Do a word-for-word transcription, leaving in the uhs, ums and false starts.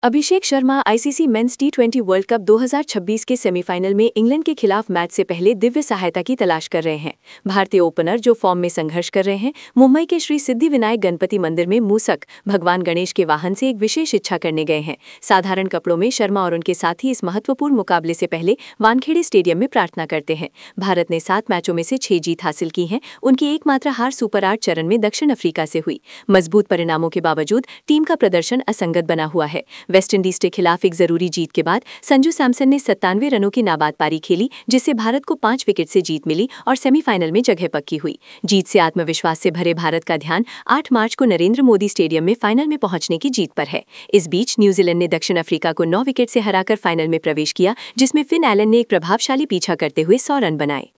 अभिषेक Sharma ICC men's T twenty world cup दो हज़ार छब्बीस के सेमीफाइनल में इंग्लैंड के खिलाफ मैच से पहले दिव्य सहायता की तलाश कर रहे हैं। भारतीय ओपनर जो फॉर्म में संघर्ष कर रहे हैं, मुंबई के श्री सिद्धिविनायक गणपति मंदिर में मूसक भगवान गणेश के वाहन से एक विशेष इच्छा करने गए हैं। साधारण कपड़ों में शर्मा और उनके साथी इस महत्वपूर्ण मुकाबले से पहले वानखेड़े स्टेडियम में प्रार्थना करते हैं। भारत ने सात मैचों में से छह जीत हासिल की है। उनकी एकमात्र हार सुपर आठ चरण में दक्षिण अफ्रीका से हुई। मजबूत परिणामों के बावजूद टीम का प्रदर्शन असंगत बना हुआ है। वेस्टइंडीज के खिलाफ एक जरूरी जीत के बाद संजू सैमसन ने सत्तानवे रनों की नाबाद पारी खेली, जिससे भारत को पांच विकेट से जीत मिली और सेमीफाइनल में जगह पक्की हुई। जीत से आत्मविश्वास से भरे भारत का ध्यान आठ मार्च को नरेंद्र मोदी स्टेडियम में फाइनल में पहुंचने की जीत पर है। इस बीच न्यूजीलैंड ने दक्षिण अफ्रीका को नौ विकेट से हराकर फाइनल में प्रवेश किया, जिसमें फिन एलन ने एक प्रभावशाली पीछा करते हुए सौ रन बनाए।